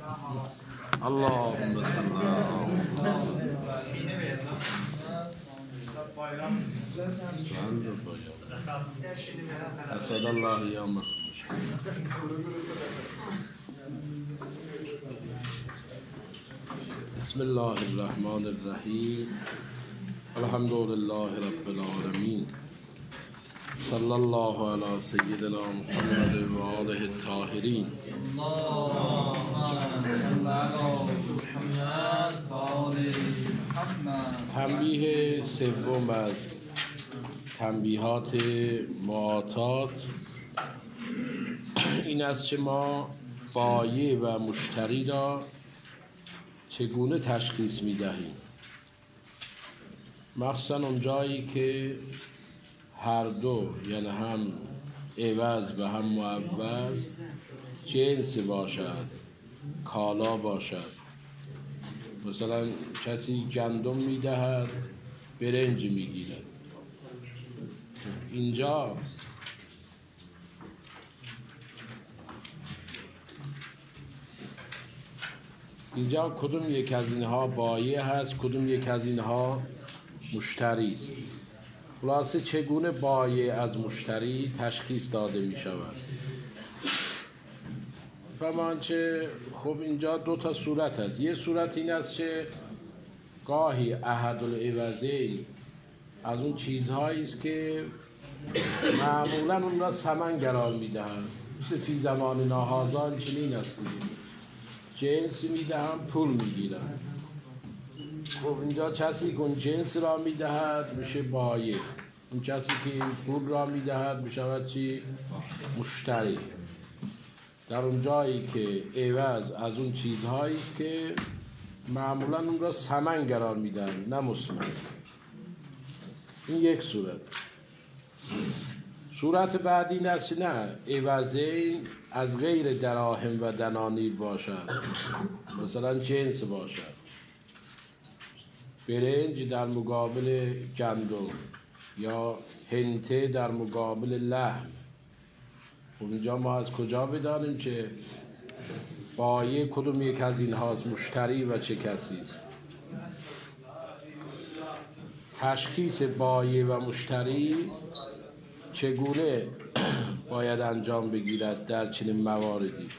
اللهم صل اسد الله یامکم. بسم الله الرحمن الرحیم. الحمد لله رب العالمین. صلی الله علی سیدنا محمد و آله الطاهرین. تنبیه سوم از تنبیهات معاطات این است که ما بایع و مشتری را چگونه تشخیص می دهیم، مخصوصا اون جایی که هر دو، یعنی هم عوض و هم معوض، جنس باشد، کالا باشد. مثلا کسی گندم می دهد، برنج می گیرد. اینجا کدوم یک از اینها بایع هست، کدوم یک از اینها مشتری است. خلاصه چگونه بایع از مشتری تشخیص داده می شود؟ فرمانچه خب اینجا دو تا صورت هست. یه صورت این است که گاهی احد العوضین از اون چیزهایی است که معمولا اون را ثمن قرار می دهند. مثل فی زمان ناهازان چنین است، جنس می دهند، پول می گیرند. خب اینجا کسی که اون جنس را می دهد میشه بایع، اون کسی که این پول را می دهد میشود چی؟ مشتری. در اون جایی که عوض از اون چیزهایی است که معمولا اون را ثمن قرار می دهند، نه مسلم. این یک صورت. صورت بعدی این است نه، عوضین از غیر دراهم و دنانیر باشد، مثلا جنس باشد، برنج در مقابل گندم یا هنته در مقابل لحم. اونجا ما از کجا بدانیم که بایع کدوم یک از این هاست، مشتری و چه کسی است؟ تشخیص بایع و مشتری چگونه باید انجام بگیرد در چنین مواردی؟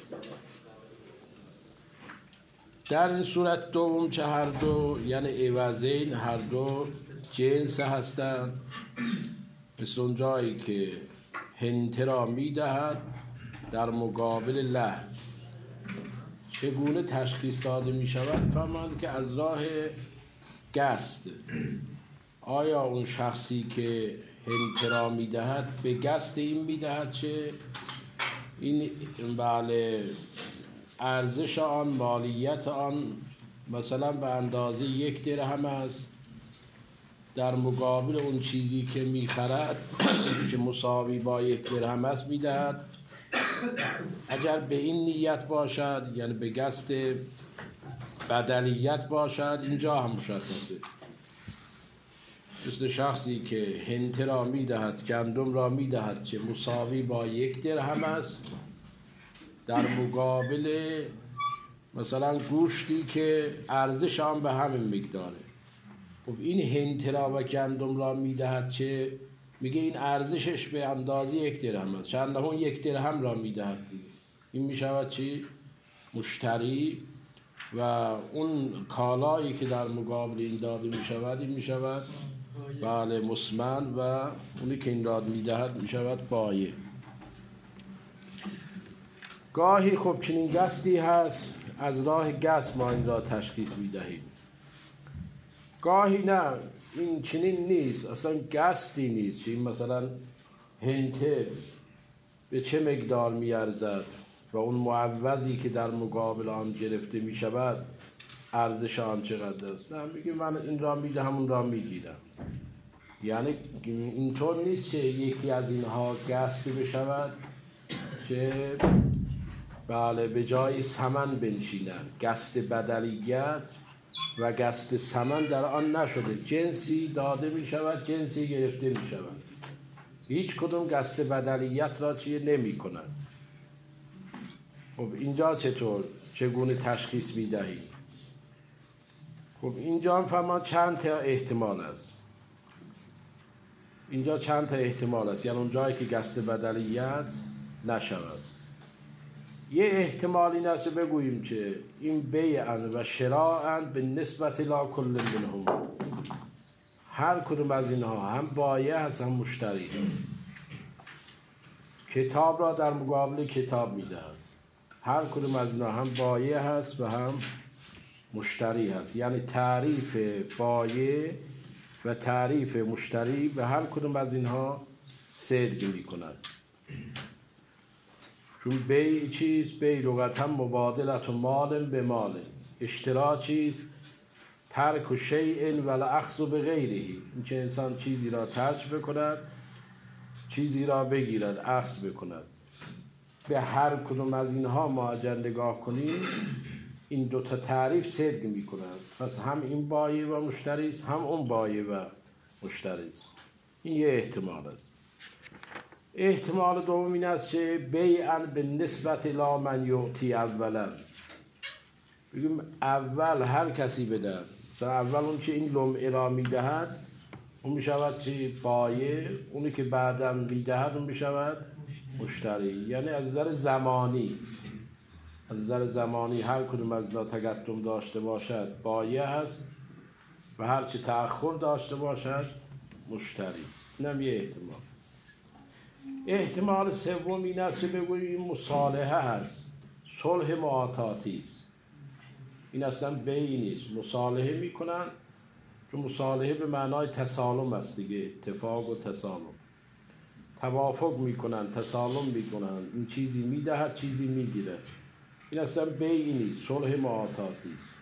در این صورت دوم که هر دو، یعنی عوضین، هر دو جنس هستند، مثل اون جایی که هنته را می دهد در مقابل لحم، چگونه تشخیص داده می شود؟ فرماند که از راه گست. آیا اون شخصی که هنته را می دهد به گست این می دهد چه این بله ارزش آن، مالیت آن مثلا به اندازه 1 درهم است، در مقابل اون چیزی که میخرد که مساوی با 1 درهم است میدهد. اگر به این نیت باشد، یعنی به قصد بدلیت باشد، اینجا هم مشخصه. مثل شخصی که هنته را میدهد، گندم را میدهد که مساوی با 1 درهم است، در مقابل مثلا گوشتی که ارزش آن به همین مقداره. خب این هنته را و گندم را میدهد که میگه این ارزشش به اندازه 1 درهم است، چند اون 1 درهم را میدهد دیگه. این میشود چی؟ مشتری. و اون کالایی که در مقابل این داده میشود، این میشود بله مسمن، و اونی که این داد میدهد میشود بایع. گاهی خب چنین قصدی هست، از راه قصد ما این را تشخیص میدهیم. گاهی نه، این چنین نیست، اصلا قصدی نیست. این مثلا هنته به چه مقدار میارزد و اون معوضی که در مقابل آن گرفته میشود ارزش آن چقدر است. نه، میگه من این را میدهم، اون را میگیرم. یعنی اینطور نیست که یکی از اینها قصد بشود که بله به جای ثمن بنشینند. قصد بدلیت و قصد ثمن در آن نشده، جنسی داده می شود، جنسی گرفته می شود. هیچ کدوم قصد بدلیت را چیه نمی کنند. خب اینجا چطور؟ چگونه تشخیص میدهی؟ خب اینجا هم فرمان چند تا احتمال است. اینجا چند تا احتمال است، یعنی اون جایی که قصد بدلیت نشود. یه احتمال این است بگوییم که این بیعن و شراعن به نسبت لا کل منهم، هر کدوم از اینها هم بایع هست هم مشتری. کتاب را در مقابل کتاب میدهد. هر کدوم از اینها هم بایع هست و هم مشتری هست، یعنی تعریف بایع و تعریف مشتری به هر کدوم از اینها صدق می کند. چون بیع چیز؟ بیع لغتا مبادلت و مال به مال. اشترا چیز؟ ترک و شیء و الاخذ به غیره، این که انسان چیزی را ترک بکند، چیزی را بگیرد، اخذ بکند. به هر کدوم از اینها ما اگر نگاه کنیم این دوتا تعریف صدق می کنند. پس هم این بایع و مشتری است، هم اون بایع و مشتری است. این یه احتمال است. احتمال دوم این است که بیعاً به نسبت لا من یعطی اولا، بگیم اول هر کسی بدهد، مثلا اول اون که این لمعه را میدهد اون میشود چی؟ بایع. اونی که بعداً میدهد اون میشود مشتری. یعنی از نظر زمانی، از نظر زمانی هر کدوم از لا تقدم داشته باشد بایع هست و هر چه تأخر داشته باشد مشتری. اینم یه احتمال. احتمال سوم این است که بگوییم مصالحه هست، صلح معاطاتی است. این اصلا بیع نیست، مصالحه میکنن. چون مصالحه به معنای تسالم است دیگه، اتفاق و تسالم. توافق میکنن، تسالم میکنن، این چیزی میدهد چیزی میگیره. این اصلا بیع نیست، صلح معاطاتی است.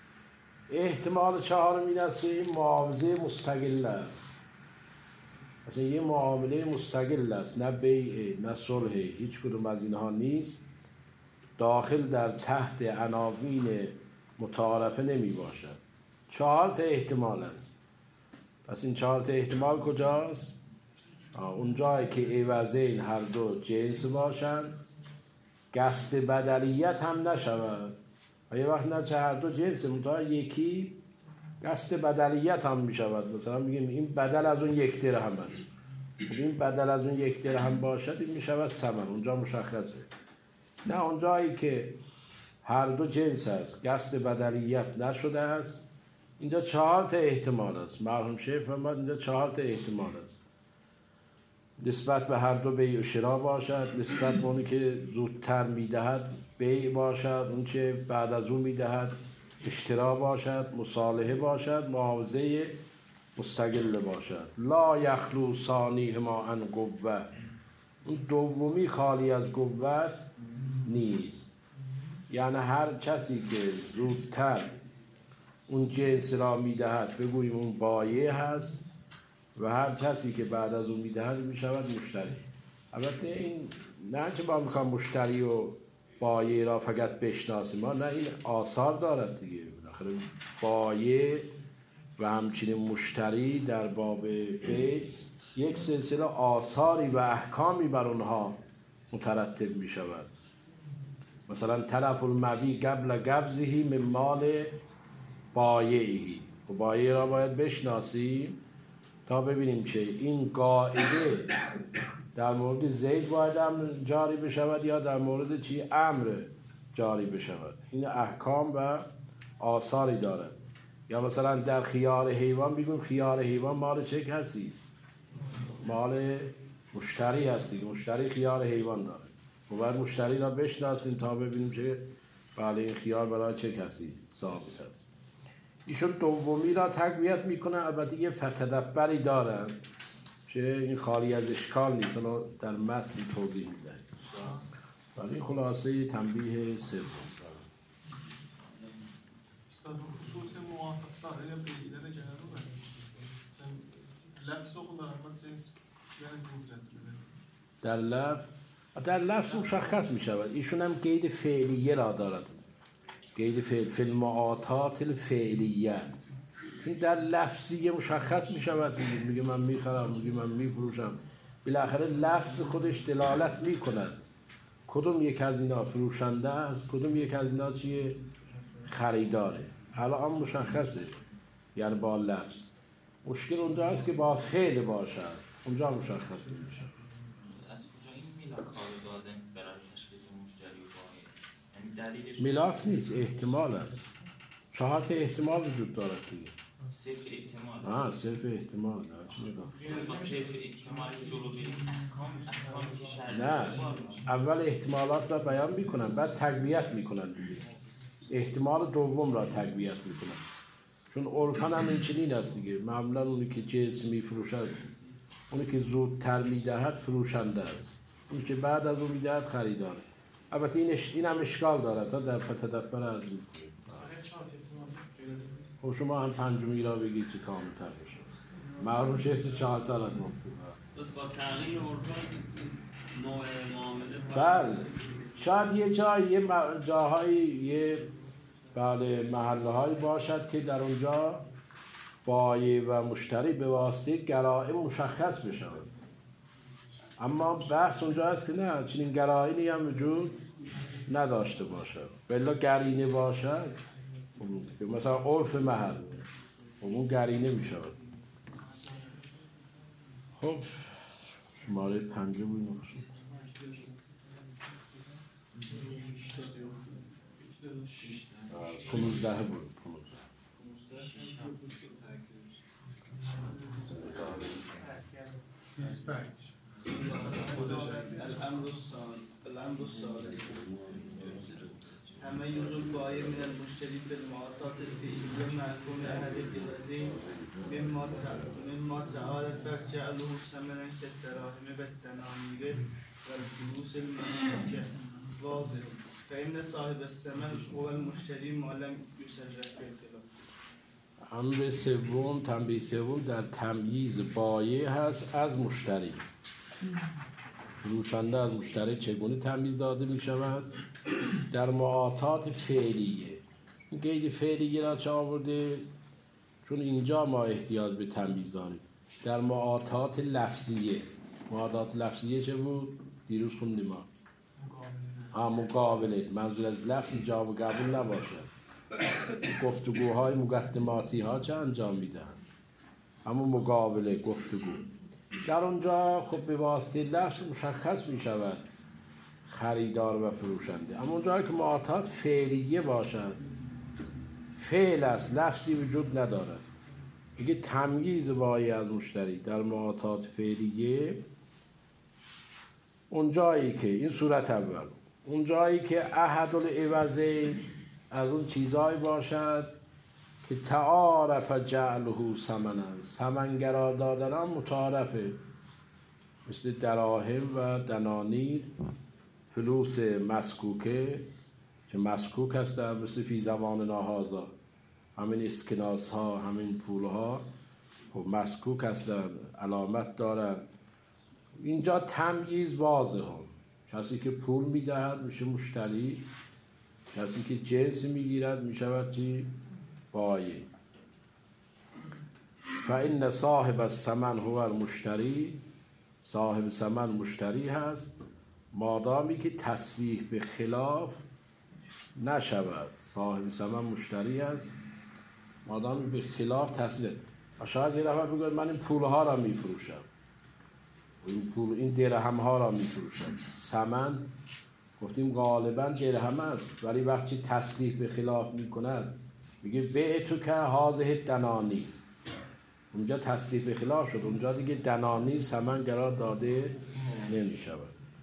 احتمال چهارم این است که این معاوضه مستقل است، مثلا یه معامله مستقل است، نه بیع نه صلح، هیچ کدوم از اینها نیست، داخل در تحت عناوین متعارفه نمی باشد. 4 تا احتمال است. پس این 4 تا احتمال کجاست؟ اون جایی که عوضین هر دو جنس باشند، قصد بدلیت هم نشود. و یه وقت نه چه هر دو جنس منتها یکی قصد بدلیت هم می شود. مثلا میگیم این بدل از اون 1 درهم است. این بدل از اون 1 درهم باشد این می شود ثمن، اونجا مشخصه. نه اون جایی که هر دو جنس است قصد بدلیت نشده است، اینجا 4 تا احتمال است. مرحوم شیخ فرمود اینجا 4 تا احتمال است. نسبت به هر دو بیع و شرا باشد، نسبت به اونی که زودتر میدهد بیع باشد، اون که بعد از اون میدهد اشترا باشد، مصالحه باشد، معاوضه مستقل باشد. لا یخلو ثانیهما عن قوة، اون دومی خالی از قوت نیست. یعنی هر کسی که زودتر اون جنس را میدهد بگوییم اون بایع هست و هر کسی که بعد از اون میدهد میشود مشتری. البته این نه که با میخوام مشتری و بایع را فقط بشناسیم، ما نه، این آثار دارد دیگه. بالاخره بایع و همچنین مشتری در باب بیع یک سلسله آثاری و احکامی بر اونها مترتب می شود. مثلا تلف المبیع قبل قبضه من مال بایعه، و بایع را باید بشناسیم تا ببینیم که این قاعده در مورد زید باید جاری بشود یا در مورد چی امر جاری بشود. این احکام و آثاری دارد. یا مثلا در خیار حیوان بگیم خیار حیوان مال چه کسی است؟ مال مشتری هست دیگه. مشتری خیار حیوان داره و باید مشتری را بشناسیم تا ببینیم که بله این خیار برای چه کسی ثابت است. ایشون دومی را تقویت میکنه. البته یه فتدبری دارن که این خالی از اشکال نیست، حالا در متن توضیح میدن. ولی این خلاصه تنبیه سوم. خصوص موافقت یا بیده ده جنرو لفظ خود در جنس در لفظ، در لفظ مشخص می شود. ایشون هم قید فعلیه را دارد، قید فی المعاطات الفعلیه. این در لفظی مشخص می شود، میگه من میخرم، میگه من میفروشم. بالاخره لفظ خودش دلالت می کند کدوم یک از اینا فروشنده است، کدوم یک از اینا چیه؟ خریداره. الان مشخصه، یعنی با لفظ. مشکل اونجا است که با فعل باشد، اونجا مشخصه میشه. از کجا این میلاک ها رو داده برای تشخیص مشتری و بایع؟ یعنی دلیلش میلاک نیست، احتمال است. 4 تا احتمال وجود دارد دیگه. صرف احتمال. صرف احتمال. با صرف احتمال جلو بریم احکامی که شرعی نه، اول احتمالات را بیان میکنن، بعد تقویت میکنن دیگه. احتمال دوم را تقویت میکنن. چون عرفان هم این چنین است دیگه. معمولا اونی که جنس میفروشد، اونی که زودتر میدهد فروشنده است، اونی که بعد از اون میدهد خریداره. البته این هم اشکال دارد، تا در فتدبر عرض میکنیم. خب شما هم پنجمی را بگید که کامل‌تر بشه. معلوم شهر 4 تا را مکتوب. با تغییر عرفان نوع معامله. بله، شاید یه جاهایی بله محله‌هایی باشد که در اونجا بایع و مشتری به واسطه گرائم مشخص بشن. اما بحث اونجا است که نه، چنین گرائمی هم وجود نداشته باشد. بلا گرینه باشد، مثلا عرف محل اون گرینه میشود. خب شماره 5 بود نقشه 15 بود. الأمر الثالث تميز البائع من المشتري في المعاطات الفعلية مع كون أحد الجوازين مما تعارف جعله ثمنا كالدراهم والدنانير والفلوس المملوكة واضح، فإن صاحب الثمن هو المشتري ما لم يصرح بالخلاف. امر سوم، تنبیه سوم در تمییز بایع هست از مشتری. فروشنده از مشتری چگونه تمییز داده می شود؟ در معاطات فعلیه. این قید فعلیه را چه آورده؟ چون اینجا ما احتیاج به تمییز داریم. در معاطات لفظیه. معاطات لفظیه چه بود؟ دیروز خوندیم ما. مقابله. منظور از لفظ جواب و قبول نباشه. گفتگوهای مقدماتی ها چه انجام میدن؟ اما مقابله، گفتگو. در اونجا خب به واسطه لفظ مشخص می شود خریدار و فروشنده. اما اونجا که معاطات فعلیه باشد، فعل است، لفظی وجود ندارد. میگه تمییز بایع از مشتری در معاطات فعلیه اونجایی که این صورت اول، اونجایی که احد العوضین از اون چیزایی باشد که تعارف جعله ثمنا، ثمن قرار دادن هم متعارفه، مثل دراهم و دنانیر، فلوس مسکوکه که مسکوک هستن، مثل فی زمان هذا همین اسکناس ها، همین پول ها خب مسکوک هستن، علامت دارن. اینجا تمییز واضحه. کسی که پول میدهد میشه مشتری، کسی که جنس میگیرد میشود چی؟ بایع. فإن صاحب الثمن هو المشتری، صاحب ثمن مشتری هست مادامی که تصریح به خلاف نشود. صاحب ثمن مشتری هست مادامی به خلاف تصریح. شاید یه نفر بگوید من این پولها را میفروشم، این درهم ها را میفروشم. ثمن گفتیم غالبا درهم است، ولی وقتی تصریح به خلاف میکند میگه بعتو که هذه دنانی، اونجا تصریح به خلاف شد، اونجا دیگه دنانی ثمن قرار داده نمیشود.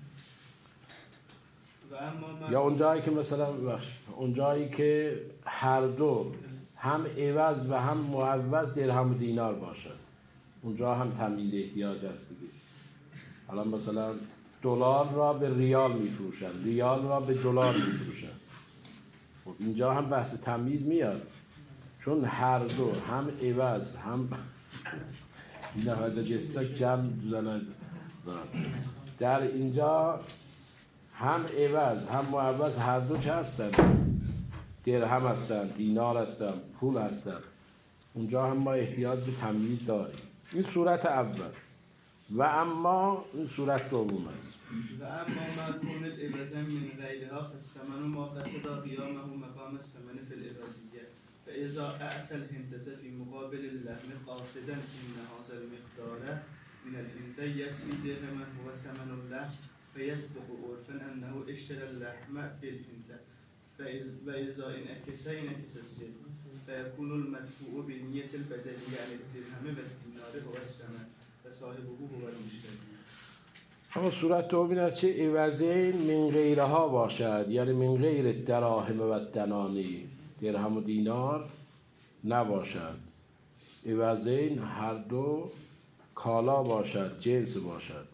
یا اونجایی که مثلا اونجایی که هر دو هم عوض و هم معوض درهم و دینار باشد، اونجا هم تمییز احتیاج است دیگه. الان مثلا دلار را به ریال میفروشن، ریال را به دلار میفروشن. خب اینجا هم بحث تمییز میاد، چون هر دو هم عوض هم این هر جسته جمع زنند. در اینجا هم عوض هم معوض هر دو چه هستند؟ درهم هستند، دینار هستند، پول هستند. اونجا هم ما احتیاج به تمییز داریم. این صورت اول. و اما این صورت دوم است. و اما ما کون العوض من غیرها فالثمن ما قصد قیامه مقام الثمن فی العوضیه فاذا اعطى الهنتة في مقابل اللحم قاصدا ان هذا المقدار من الهنتة يسوي درهما هو ثمن اللحم فيصدق عرفا انه اشترى اللحم بالهنتة فاذا انعكس الصدق فيكون المدفوع بنية البدلية عن الدرهم والدینار هو الثمن وصاحبه هو المشتری. اما صورت دوم این است که عوضین من غیرها باشد، یعنی من غیر دراهم و دنانی، درهم و دینار نباشد. عوضین هر دو کالا باشد، جنس باشد.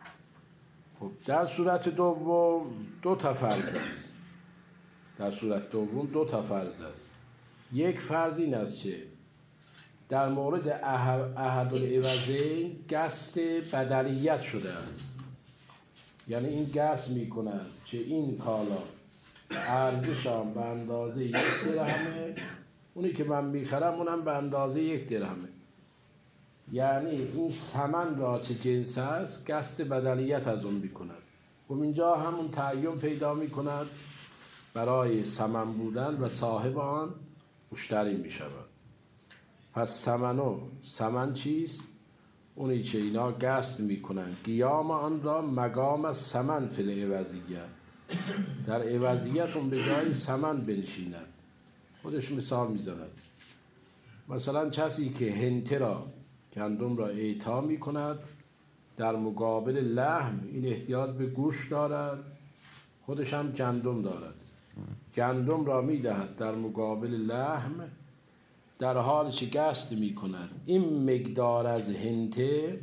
خب در صورت دوم دو تا فرض است. در صورت دوم دو تا فرض است. یک فرض این است که در مورد احد العوضین قصد بدلیت شده است، یعنی این قصد میکنند که این کالا ارزشم به اندازه 1 درهمه، اونی که من میخرم اونم به اندازه 1 درهمه، یعنی این ثمن را چه جنس است قصد بدلیت از اون میکنند. و اینجا همون تعین پیدا میکند برای ثمن بودن و صاحب آن مشتری میشود. پس ثمن چیست؟ اونی که اینا قصد میکنن قیام آن را مقام ثمن فی العوضیه، در عوضیت اون به جای ثمن بنشیند. خودش مثال میزند. مثلا کسی که هنته را، گندم را اعطا میکند در مقابل لحم، این احتیاج به گوشت دارد، خودش هم گندم دارد، گندم را میدهد در مقابل لحم، در حالی که قصد میکند این مقدار از هنته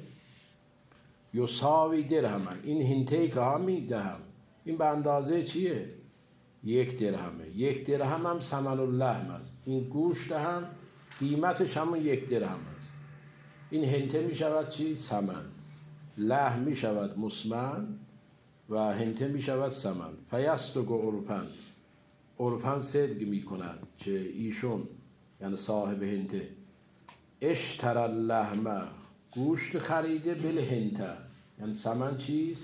یساوی درهمن، این هنته که ها میدهم این به اندازه چیه؟ 1 درهمه. 1 درهم هم ثمن اللحم است، این گوشت هم قیمتش همون 1 درهم است. این هنته میشود چی؟ ثمن. لحم میشود مسمن و هنته میشود ثمن. فیصدق عرفاً صدق میکند که ایشون یعنی صاحب هنته اشتری اللحم، گوشت خریده بالهنته، یعنی ثمن چیست؟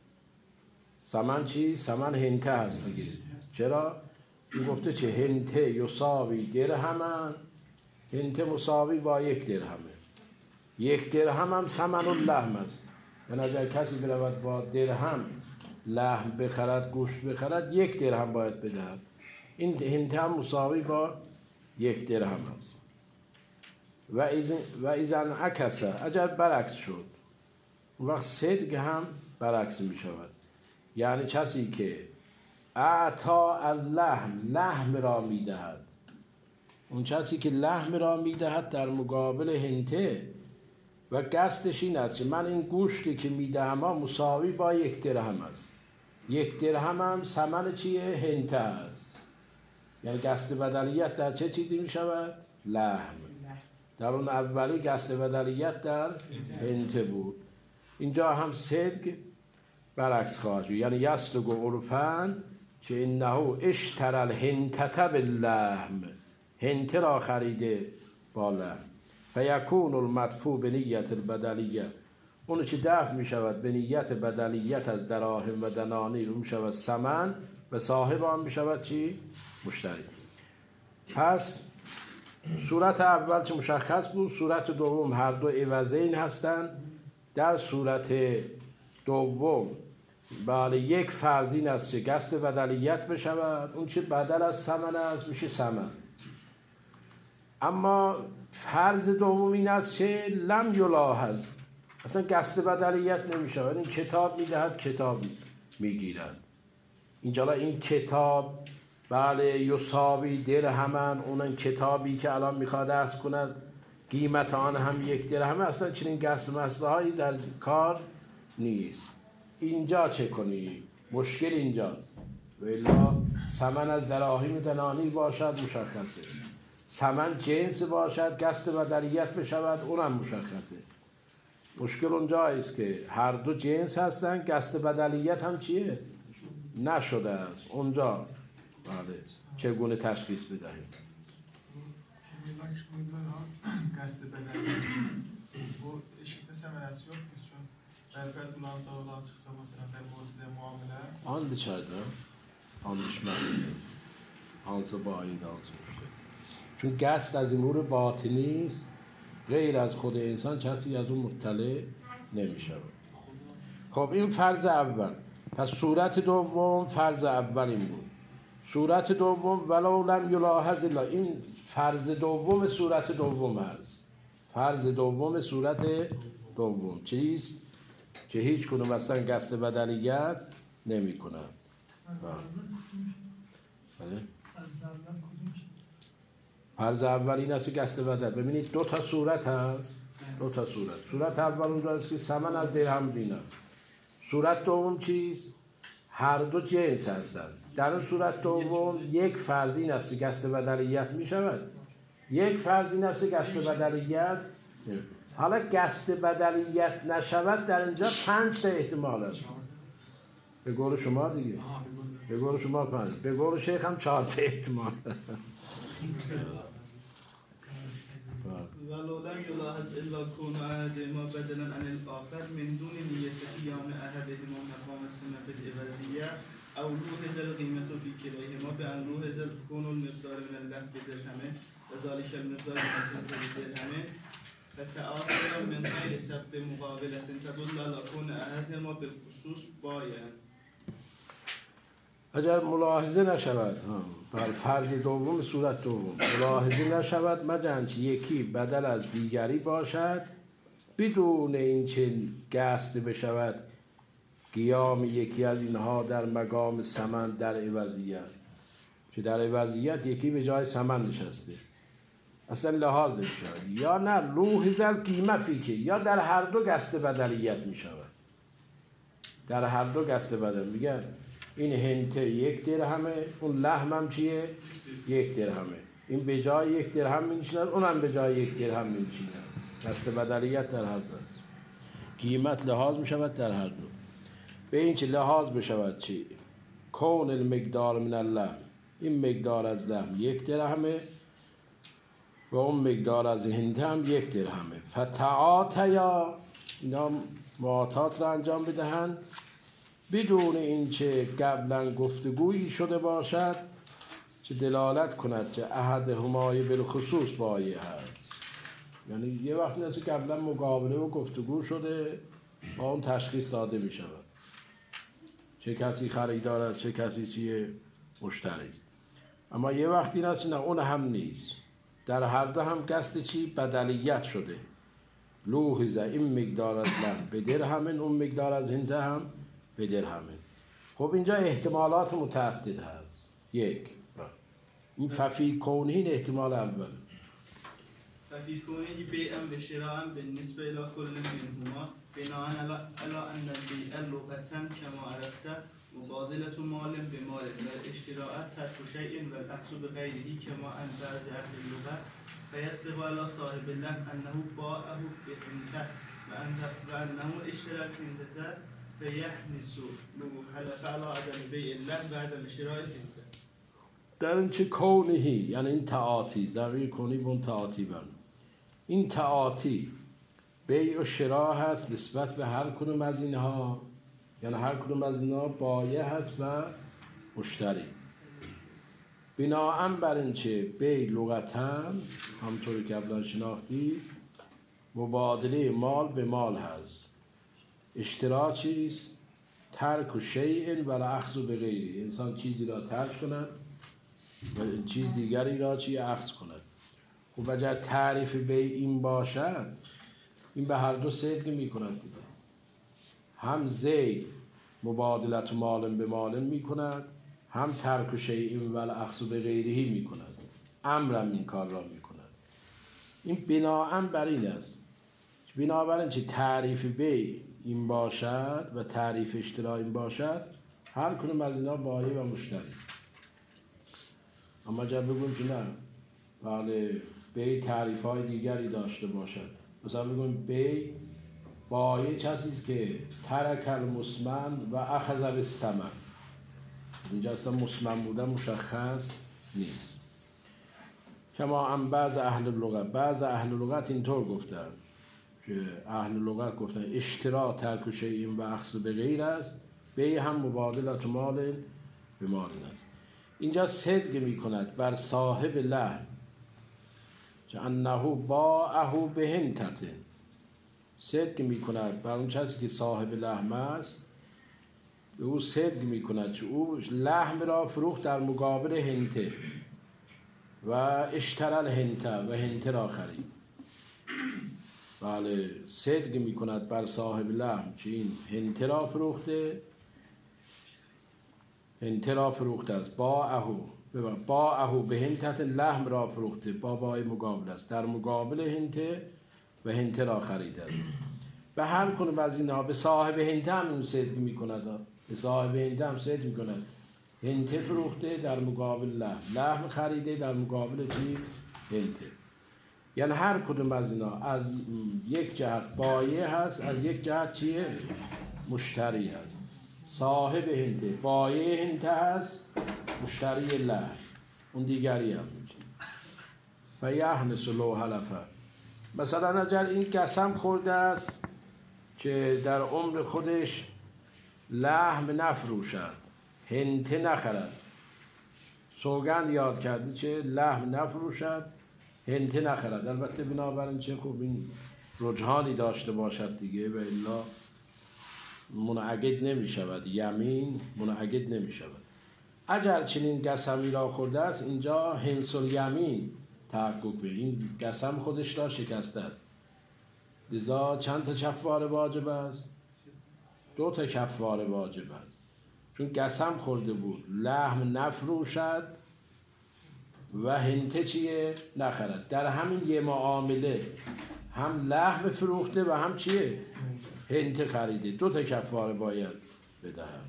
ثمن هنته هست دیگه. چرا؟ این گفته که هنته یساوی درهمن، هنته مساوی با 1 درهمه. 1 درهم هم ثمن اللحم است، یعنی اگر کسی برود با درهم لحم بخرد، گوشت بخرد، 1 درهم باید بدهد. این هنته هم مساوی با 1 درهم است. و اذن عکسه، اگر برعکس شد اون وقت صدق هم برعکس می شود. یعنی کسی که اعطا لحم را می دهد، اون کسی که لحم را می دهد در مقابل هنته و قصدش این است که من این گوشتی که می دهم مساوی با 1 درهم است. 1 درهم هم ثمن چیه؟ هنته است. یعنی قصد بدلیت در چه چیزی می شود؟ لحم. در اون اولی قصد بدلیت در هنته بود. اینجا هم صدق برعکس خواهد. یعنی یصدق عرفاً که انه اشتری الهنته باللحم، هنته را خریده با لحم. فیکون المدفوع به نیت البدلیه، اونو که دفع می شود به نیت بدلیت از دراهم و دنانیر می شود ثمن و صاحب آن می شود چی؟ مشتری. پس صورت اول که مشخص بود، صورت دوم هر دو عوضین هستند. در صورت دوم بله یک فرض این است که قصد بدلیت بشود، اون چه بدل از ثمن است میشه ثمن. اما فرض دوم این است که لم یلاحظ، اصلا قصد بدلیت نمیشود، این کتاب میدهد کتاب میگیرد. اینجا این کتاب بله یساوی درهمن، اون کتابی که الان میخواد عرض کند قیمت آن هم 1 درهمه، اصلا چنین قصد مسئله هایی در کار نیست. اینجا چه کنی؟ مشکل اینجاست. ولی ثمن از دراهم دنانی باشد مشخصه، ثمن جنس باشد قصد بدلیت بشود اونم مشخصه. مشکل اونجا است که هر دو جنس هستن، قصد بدلیت هم چیه؟ نشده است. اونجا بله چگونه تشخیص بدهیم؟ قصد بدلیت bu eşikte semerası yok ki. Därför att man tar och ska مثلا در مورد معامله آن dışarıda, آن düşmende, آنسا باید آنسا مشتری. چون قصد از امور باطنی است، غیر از خود انسان کسی از اون مطلع نمی شود. خب این فرض اول. پس صورت دوم فرض اول این بود. صورت دوم ولو لم یلاحظ الا، این فرض دوم صورت دوم هست. فرض دوم صورت دوم چیست؟ که هیچ کنون اصلا قصد بدلیت نمی کنن. فرض اول این است که قصد بدل. ببینید دو تا صورت هست. دو تا صورت. صورت اول اونجا است که ثمن از درهم دینار. صورت دوم چیست؟ هر دو جنس هستند. در اون صورت دوم یک فرض این است که قصد بدلیت می شود. یک فرض این است که قصد بدلیت. حالا قصد بدلیت نشود در اینجا 5 تا احتمال است. به قول شما دیگه. به قول شما 5. به قول شیخ هم 4 تا احتمال. ولو لم يلاحظ الا كون احدهما بدلا عن الاخر من دون نیت قیام احدهما مقام السنه بالعوضیه او لوحظ القیمه في كليهما بان لوحظ كون المقدار من اللحم بدرهم وذلك المقدار من بدرهم فتعاطى من غير سبب مقابله تدل على كون احدهما بالخصوص باين. اگر ملاحظه نشود بر فرض دوم صورت دوم ملاحظه نشود مجنچ یکی بدل از دیگری باشد بدون اینکه قصد بشود قیام یکی از اینها در مقام ثمن در عوضیت، که در عوضیت یکی به جای ثمن نشسته اصلا لحاظ نمی‌شود، یا نه لوحظ القیمه فیکه، یا در هر دو قصد بدلیت می‌شود. در هر دو قصد بدل میگن این هنته 1 درهمه، اون لحم هم چیه؟ 1 درهمه. این به جای 1 درهم می‌نشیند، اونم به جای 1 درهم می‌نشیند. قصد بدلیت در هر دو است. قیمت لحاظ می‌شود در هر دو. به این چه لحاظ بشود چی؟ کون المقدار من اللحم، این مقدار از لحم 1 درهمه و اون مقدار از هنته هم 1 درهمه. فتعاطیا، اینا معاطات را انجام بدهند بدون اینکه قبلا گفتگویی شده باشد که دلالت کند که احدهما بالخصوص بایع هست. یعنی یه وقتی است که قبلا مقابله و گفتگو شده با اون تشخیص داده می شود چه کسی خریدار است چه کسی چیه مشتری. اما یه وقتی است نه اون هم نیست، در هر دو هم قصد چی بدلیت شده. لوحظ این مقدار از لحم به درهم، اون مقدار از هنده هم به درهمه. خب اینجا احتمالات متعدد هست. یک این ففی کونین احتمال اول. ففی کونین بیعا و شراعا بالنسبه الى كل منهما بناء على ان البيع لغة كما عرفت مبادلة مال بمال والاشتراء ترك شيء والاخذ بغيره كما ان بعض اهل اللغة فيصدق على صاحب اللحم انه باعه بهنته وانه اشترى الهنته فیحنس لو حلف علی عدم بیع اللحم و عدم شراء الهنته. در این چه کونهی، یعنی این تعاطی ضمیر کونی به اون تعاطی بر این تعاطی بیع و شراء هست نسبت به هر کدوم از اینها، یعنی هر کدوم از اینها بایع هست و مشتری. بناء بر این چه بیع لغتاً همطوری که قبلا شناختی مبادله مال به مال هست. اشترا چیست؟ ترک و شیء و اخذ به غیره، انسان چیزی را ترک کند و چیز دیگری را چی اخذ کند. خب اگر تعریف بیع این باشد این به هر دو صدق می کند دیگه. هم زید مبادلت مال به مال می کند، هم ترک و شیء و اخذ به غیره می کند، امرم این کار را می کند. این بناء بر این است، بنابراین چه تعریف بیع این باشد و تعریف اشترا این باشد هر کدوم از اینا بایع و مشتری. اما اگر بگویم که نه بله بیع تعریف های دیگری داشته باشد، مثلا بگویم بیع بایع کسی است که ترک المسمن و اخذ بالثمن، اینجا اصلا مسمن بودن مشخص نیست. کما هم بعض اهل لغت اینطور گفتن که اهل لغت گفتن اشترا ترک شیء و اخذ به غیر است، بیع هم مبادلت مال به مال است. اینجا صدق می کند بر صاحب لحم که انه باعه به هنتته، صدق می کند بر اون کسی که صاحب لحم است، به او صدق می کند که او لحم را فروخت در مقابل هنته و اشترل هنته و هنته را خرید. بله، صدق می کند بر صاحب لحم که این هنته را فروخته، هنته را فروخته است، باعه به هنتت، لحم را فروخته با بای مقابل است، در مقابل هنته و هنته را خریده است. به هر کنون از اینها به صاحب هنته هم اون صدق می کند، به صاحب هنته هم صدق می کند، هنته فروخته در مقابل لحم خریده در مقابل چی؟ هنته. یعنی هر کدوم از اینا از یک جهت بایع هست، از یک جهت چیه؟ مشتری هست. صاحب هنته بایع هنته هست، مشتری لحم اون دیگری هم میشه. و یحنس لو حلفه، مثلا اگر این قسم خورده است که در عمر خودش لحم نفروشد، هنته نخرد، سوگند یاد کرده چه لحم نفروشد، هنته نخرد. البته بنابراین چه خوب این رجحانی داشته باشد دیگه، و الا منعقد نمی شود، یمین منعقد نمی شود. اگر چنین قسمی را خورده است، اینجا هنس الیمین تحقق به این قسم خودش را شکسته است. لذا چند تا کفاره واجب است؟ 2 تا کفاره واجب است. چون قسم خورده بود لحم نفروشد و هنته چیه؟ نخرد. در همین یه معامله هم لحم فروخته و هم چیه؟ هنته خریده. 2 تا کفاره باید بدهد.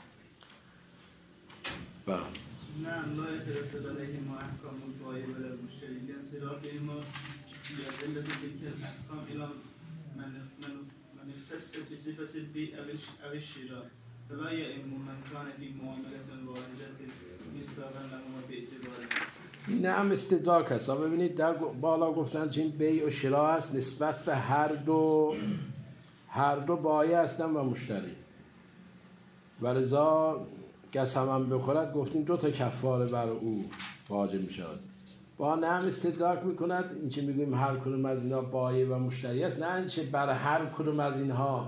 بله. نعم لا يترتب عليهما أحكام البائع ولا المشتري لانصرافهما بأدلة تلك الأحكام إلى من اختص بصفة البيع أو الشراء، فلا يئم من كان في معاملة واحدة مصداقا لهما باعتباره. نعم استدراک هست. ببینید در بالا گفتن چه این بیع و شراء است، نسبت به هر دو بایع هستن و مشتری. ولذا قسم هم بخورد گفتیم 2 تا کفاره بر او واجب می شود. با نعم استدراک می کند، این چه میگویم هر کدوم از اینها بایع و مشتری است، نه اینچه بر هر کدوم از اینها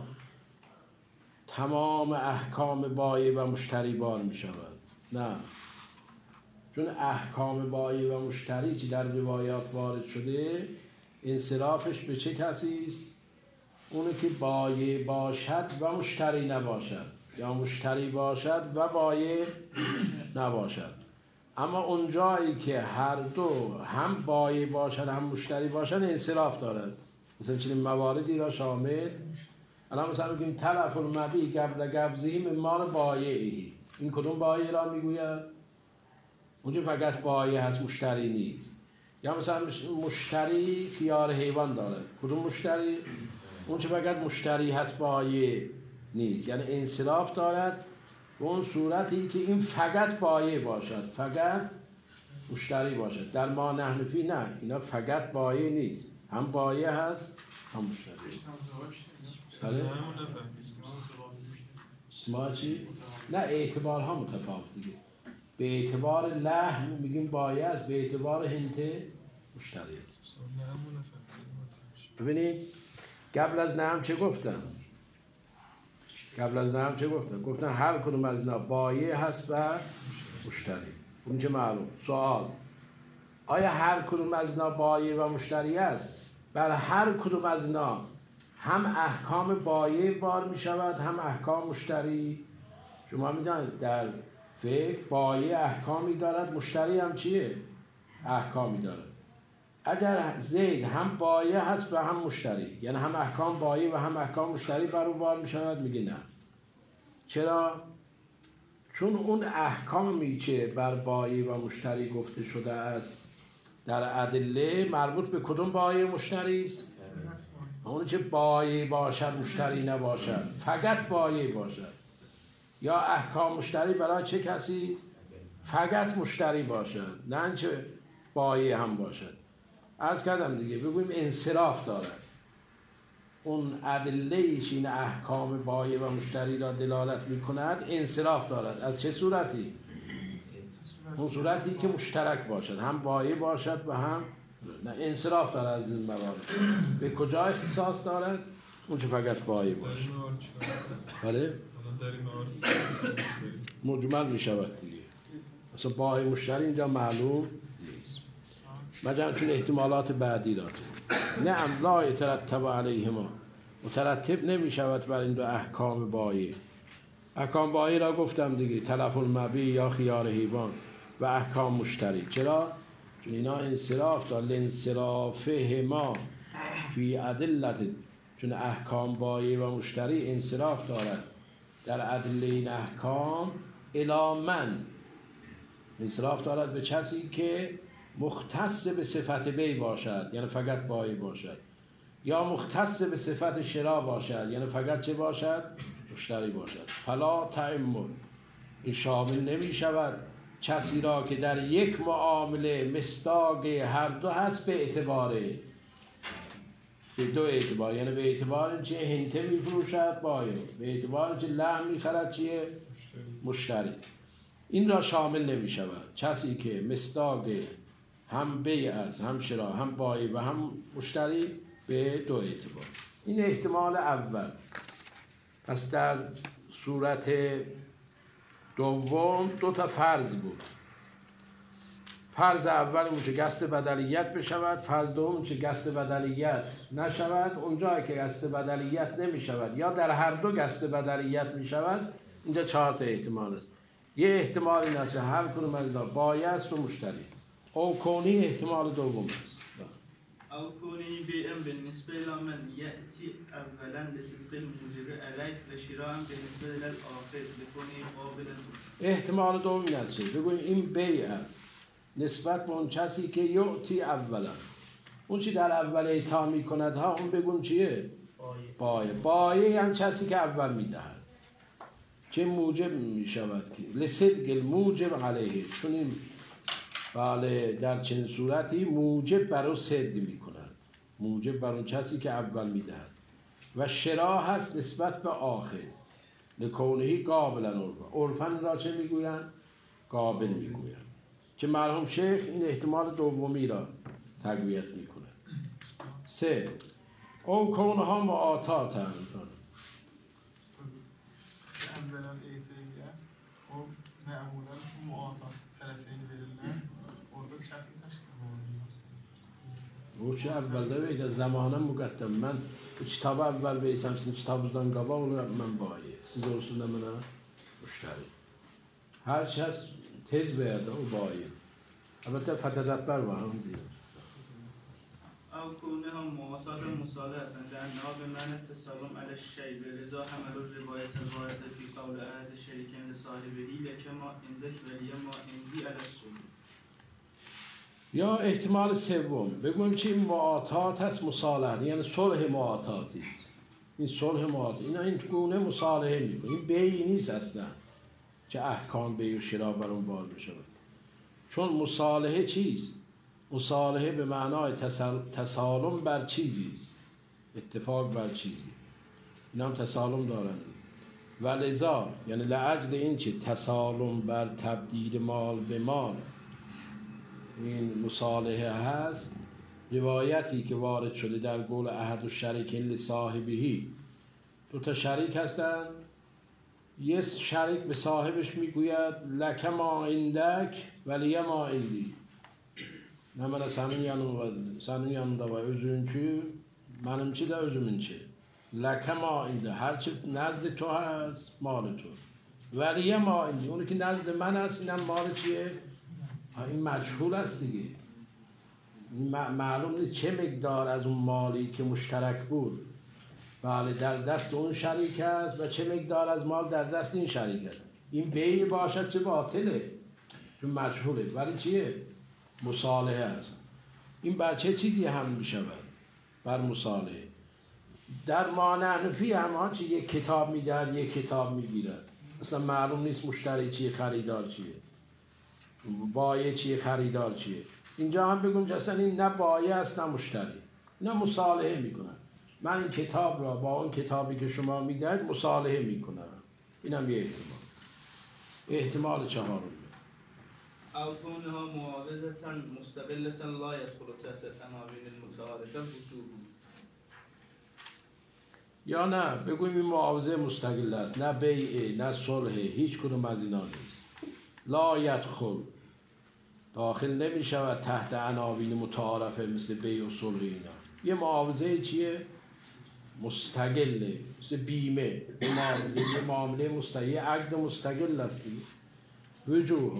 تمام احکام بایع و مشتری بار می شود. نه، چون احکام بایع و مشتری که در روایات وارد شده انصرافش به چه کسی است؟ اونو که بایع باشد و مشتری نباشد، یا مشتری باشد و بایع نباشد. اما اون جایی که هر دو هم بایع باشد هم مشتری باشد انصراف دارد. مثلا چنین مواردی را شامل، الان مثلا بگیم تلف المبیع قبل قبضه من مال بایعی، این کدوم بایع را میگوید؟ اونجا فقط بایع هست، مشتری نیست. یا مثلا مشتری خیار حیوان دارد، کدوم مشتری؟ اونجا فقط مشتری هست، بایع نیست. یعنی انصراف دارد به اون صورتی که این فقط بایع باشد، فقط مشتری باشد. در ما نحن فی نه، اینا فقط بایع نیست، هم بایع هست هم مشتری. بله؟ اسمها چی؟ نه اعتبارها متفاوت دیگه. به اعتبار لحم میگیم بایع است، به اعتبار هنته مشتری است. ببینید قبل از نعم چه گفتن؟ گفتن هر کدوم از اینا بایع هست و مشتری. اون چه معلوم. سوال، آیا هر کدوم از اینا بایع و مشتری است؟ بر هر کدوم از اینا هم احکام بایع بار می شود هم احکام مشتری؟ شما میدانید در فقه بایع احکامی دارد، مشتری هم چیه؟ احکامی دارد. اگر زید هم بایع هست و هم مشتری، یعنی هم احکام بایع و هم احکام مشتری بر او بار می شود، میگه نه. چرا؟ چون اون احکامی که بر بایع و مشتری گفته شده است در ادله مربوط به کدوم بایع و مشتری است؟ اون که بایع باشد مشتری نباشد، فقط بایع باشد. یا احکام مشتری برای چه کسی است؟ فقط مشتری باشد، نه اینکه بایع هم باشد. عرض کردم دیگه، بگویم انصراف دارد. اون ادله‌ایش این احکام بایع و مشتری را دلالت می‌کند انصراف دارد. از چه صورتی؟ اون صورتی که مشترک باشد، هم بایع باشد و هم نه، انصراف دارد از این موارد. به کجا اختصاص دارد؟ اون چه فقط بایع باشد. بله؟ مجمل می‌شود دیگه. مثلا بایع مشتری اینجا معلوم نیست. مگر چون احتمالات بعدی داره. نعم لا یترتب علیهما، مترتب نمی شود بر این دو احکام بایع. احکام بایع را گفتم دیگه، تلف المبیع یا خیار حیوان و احکام مشتری. چرا؟ چون اینا انصراف دارد، لانصرافهما فی ادلت، چون احکام بایع و مشتری انصراف دارد در ادله این احکام، الی من، انصراف دارد به کسی که مختص به صفت بیع باشد، یعنی فقط بایع باشد، یا مختص به صفت شرا باشد، یعنی فقط چه باشد؟ مشتری باشد. فلا تعم، این شامل نمی شود کسی را که در یک معامله مصداق هر دو هست به اعتباره، به دو اعتبار، یعنی به اعتبار چیه؟ هنته می فروشد بایع، به اعتبار چیه؟ لحم می خرد چیه؟ مشتری. این را شامل نمی شود کسی که مصداق هم بیع است، هم شرا، هم بایع و هم مشتری به دو اعتبار. این احتمال اول. پس در صورت دوم دو تا فرض بود. فرض اول اون که قصد بدلیت بشود، فرض دوم که قصد بدلیت نشود. اونجایی که قصد بدلیت نمی شود یا در هر دو قصد بدلیت می شود، اینجا 4 تا احتمال است. یه احتمال این است هر کدوم از اینا بایع است و مشتری. او کونی احتمال دوم است. او کونی بیعا بالنسبه الى من یأتی اولا لصدق الموجب علیک و شراء بالنسبه الى الاخر لکونی قابلا. احتمال دوم این است بگوییم این بیع است نسبت به اون کسی که یعطی اولا، اون چی در اول اعطا می کند ها، اون بگویم چیه؟ بایع. بایع یعنی کسی که اول می دهد، چه موجب می شود که لصدق الموجب علیه، چون این بله در چنین صورتی موجب برای صدق می کند، موجب برای کسی که اول می دهد. و شرا هست نسبت به آخر، لکونهی قابلا عرفا را چه می گویند؟ قابل می گویند. که مرحوم شیخ این احتمال دومی را تقویت می کند. 3 او کونها معاطات هم اولا ایتریه و معمولا چون معاطات طرفین verilen orada çetin Bu şey evvelde beyde zamana müqəddəm. Mən bu kitabı əvvəl veysəm, sizin kitabınızdan qabaq olur, mən bayi. Siz olsun da mənə müştəri. Hər kəs tez veya da o bayi. Əlbəttə fətədəbbər var, onu deyir. او كونها معاطات مصالحة لأنها بمعنى التسلم على الشيء ولذا حملوا الرواية الواردة في قول أحد الشريكين لصاحبه لكما عندك وليما عندي على السوء. یا احتمال سوم بگویم که این معاطات هست مصالحه، یعنی صلح معاطاتی. این صلح معاطات، این گونه مصالحه میکنه. این بیعی نیست اصلا که احکام بیع و شرا بر اون بار بشود. چون مصالحه چیست؟ مصالحه به معنای تسالم بر چیزی است، اتفاق بر چیزی. اینا هم تسالم دارند. و لذا یعنی لاجل این که تسالم بر تبدیل مال به مال این مصالحه هست، روایتی که وارد شده در قول احد الشریکین لصاحبهی، 2 تا شریک هستند، یه شریک به صاحبش میگوید لک ما عندک ولی ما عندی، نه من senin yanında var özünkü benimki de özümünki. لک ما عنده، هرچی نزد تو هست مال تو. ولی ما عنده، اونی که نزد من هست اینم مال چیه؟ این مجهول است دیگه. معلوم نیست چه مقدار از اون مالی که مشترک بود بله در دست اون شریک است و چه مقدار از مال در دست این شریک است. این بیع باشد چه باطله، چون مجهوله. ولی چیه؟ مصالحه است. این بر چه چیزی هم می شود؟ بر مصالحه. در مانع حنفی هم چی یک کتاب میدهد یک کتاب میگیرد، مثلا معلوم نیست مشتری چیه خریدار چیه، بایع چیه خریدار چیه. اینجا هم بگم که اصلا این نه بایع است نه مشتری، نه مصالحه میکنن. من این کتاب را با اون کتابی که شما میدهید مصالحه میکنم. اینم یه احتمال چهارم. أو كونها معارضة مستقلة لا يدخل تحت العناوين المتعارفة الوجوب. یا نه بگویم این معاوضه مستقل است، نه بیعه نه صلح، هیچ کدوم از اینا نیست. لا یدخل داخل نمی شود تحت عناوین متعارفه مثل بیع و صلح اینا. یه معاوضه چیه؟ مستقله، مثل بیمه، یه معامله مستقل، یه عقد مستقل است دیگه. وجوه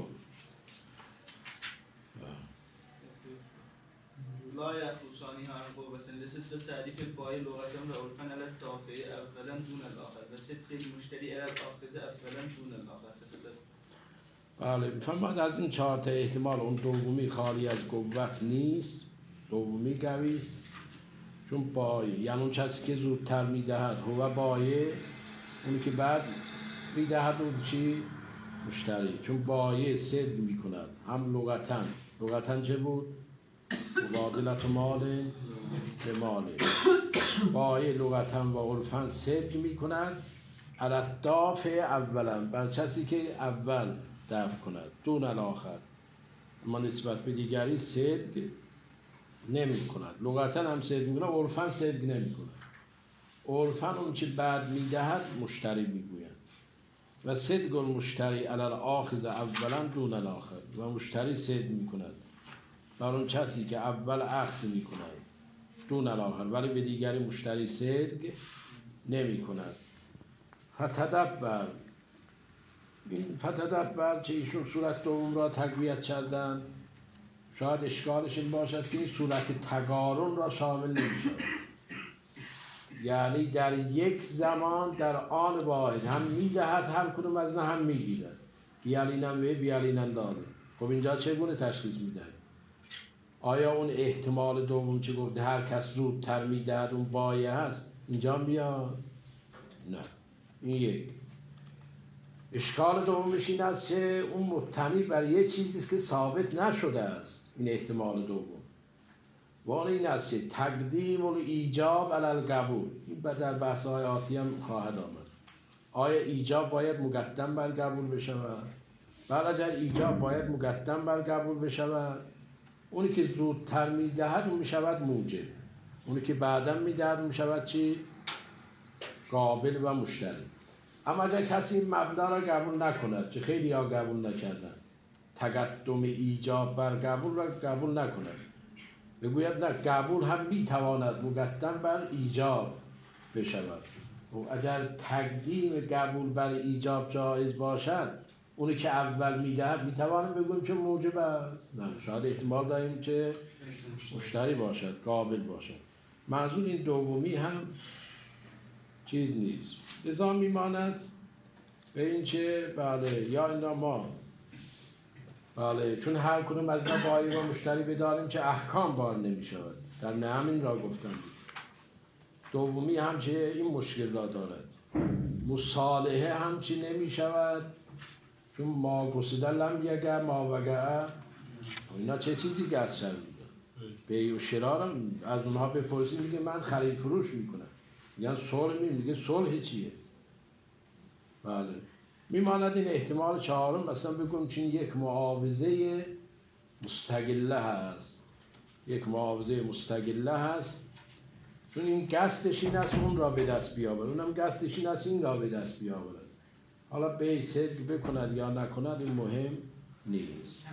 لا يخلصانها عن قوة لصدق تعريف البائع لغة وعرفا على الدافع أفضلا دون الآخر وصدق المشتري على الآخذ أفضلا دون الآخر. بله میفهمد از این 4 تا احتمال اون دومی خالی از قوت نیست، دومی قوی است. چون بایع یعنی اون کسی که زودتر میدهد هو بایع، اونی که بعد میدهد اون چی؟ مشتری. چون بایع صدق میکند هم لغتاً چه بود؟ مبادلت مال به مال. بایع لغتاً و عرفاً صدق میکند علی الدافع اولا، بر کسی که اول دفع کند، دون الاخر، اما نسبت به دیگری صدق نمی کند. لغتاً هم صدق می کند، عرفاً صدق نمی کند. عرفاً اون که بعد می دهد مشتری می گوید. و صدق المشتری علی الآخذ اولا دون الاخر، و مشتری صدق می کند بر اون کسی که اول اخذ می کند دون الاخر، ولی به دیگری مشتری صدق نمی کند. فتدبر، این فتدبر که ایشون صورت دوم را تقویت کردن، شاید اشکالش این باشد که این صورت تقارن را شامل نمی‌شود. یعنی در یک زمان در آن واحد هم میدهد هر کدوم از اینا هم میگیرد. بیالینم و بیالینم داره. خب اینجا چگونه تشخیص میدهد؟ آیا اون احتمال دوم که گفته هر کس زودتر میدهد اون بایع هست اینجا بیاد؟ نه. این یک. اشکال دومش این است که اون مبتنی بر یه چیزی است که ثابت نشده است. این احتمال دوم و آن این است که تقدیم الایجاب علی القبول. این در بحث‌های آتی هم خواهد آمد. آیا ایجاب باید مقدم بر قبول بشود؟ بله، اگر ایجاب باید مقدم بر قبول بشود، اونی که زودتر میدهد اون میشود موجب، اونی که بعداً میدهد اون میشود چی؟ قابل و مشتری. اما اگر کسی این مبدا را قبول نکند، که خیلی ها قبول نکردن، تقدم ایجاب بر قبول را قبول نکند، بگوید نه قبول هم میتواند مقدم بر ایجاب بشود. و اگر تقدیم قبول بر ایجاب جایز باشد، اونی که اول میدهد میتوانیم بگوییم که موجب است؟ نه، شاید احتمال داریم که مشتری باشد، قابل باشد. منظور این دومی هم چیز نیست. لذا میماند به این که بله یا این را ما بله چون هر کدوم از اینا بایع و مشتری بداریم که احکام بار نمی شود. در نعم این را گفتم. دومی هم که این مشکل را دارد. مصالحه هم چی نمی شود، چون ما گسیده لم یگه ما وگه. اینا چه چیزی گست شد؟ بیع و شرا را از اونها بپرسید، میگه من خرید فروش میکنم. میگن صلح میگه صلح چیه؟ بله میماند این احتمال چهارم، مثلا بگم چون یک معاوضه مستقله هست، یک معاوضه مستقله هست، چون این قصدش این است اون را به دست بیاورد، اونم قصدش این است این را به دست بیاورد. حالا بیع صدق بکند یا نکند این مهم نیست.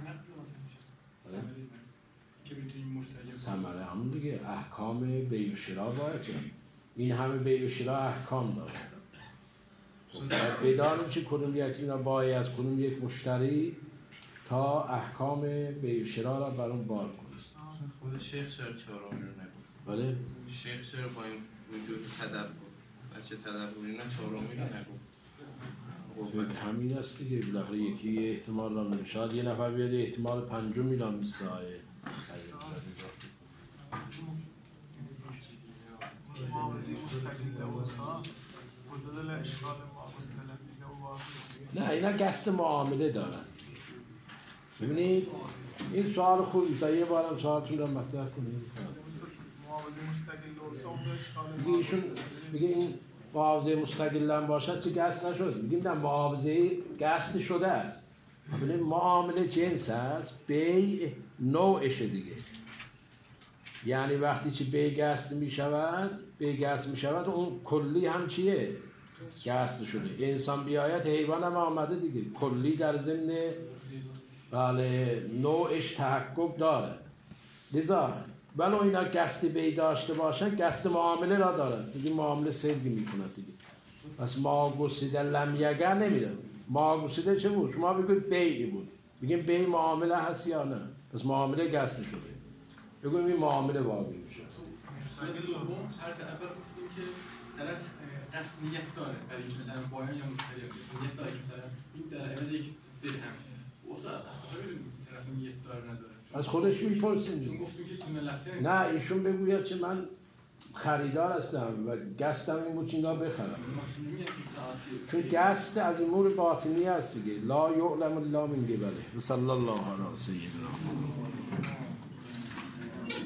ثمره همون دیگه احکام بیع و شرا باید کنیم. این همه بیع و شرا احکام داره. بدانیم چه کدوم یک اینا بایع از کدوم یک مشتری تا احکام بیع و شرا را بر اون بار کنیم. خود شیخ چرا چهارمی رو نگفت؟ بله؟ شیخ چرا با این وجود تدبر بچه تدبری نه چهارمی رو نگفت؟ همین است دیگه، بالاخره یکی احتمال را نمیشاد یه نفر بیاد احتمال پنجم میدان مثل آیه نه اینا قصد معامله دارن. ببینید این سوال خوبی است، یه بارم سوالتون را مطرح کنید. معاوضه مستقل و صوم اشکال میگه ایشون میگه این معاوضه مستقل هم باشد چه گست نشد. میگیم نه، معاوضه گست شده است. ببینید معامله جنس است، بیع نوعشه دیگه. یعنی وقتی چه بیع گست میشود اون کلی هم چیه؟ گست شده. انسان بیایت حیوان هم آمده دیگه، کلی در ضمن بله نوعش تحقق داره. لذا ولو اینا گست بی داشته باشن گست معامله را دارن دیگه، معامله سلگی میکنن دیگه. پس ما گسیده لم یگر نمیدن. ما گسیده چه بود؟ شما بگوید بیعی بود، بگیم بیع معامله هست یا نه؟ پس معامله گست شده، بگویم این معامله واقعی میشه. صورت دوم عرض اول گفتیم که طرف قصد نیت داره، برای اینکه مثلا بایان یا مشتری نیت داره مثلا این در عوض یک درهم. استاد از کجا می‌دونیم طرف نیت داره نداره؟ از خودش میپرسیم. چون گفتیم که جمله لفظی نه ایشون بگوید که من خریدار هستم و گستم این بود که اینا بخرم. چون گست از امور باطنی هست دیگه. لا یعلم الا من قبله. صلی الله علی سیدنا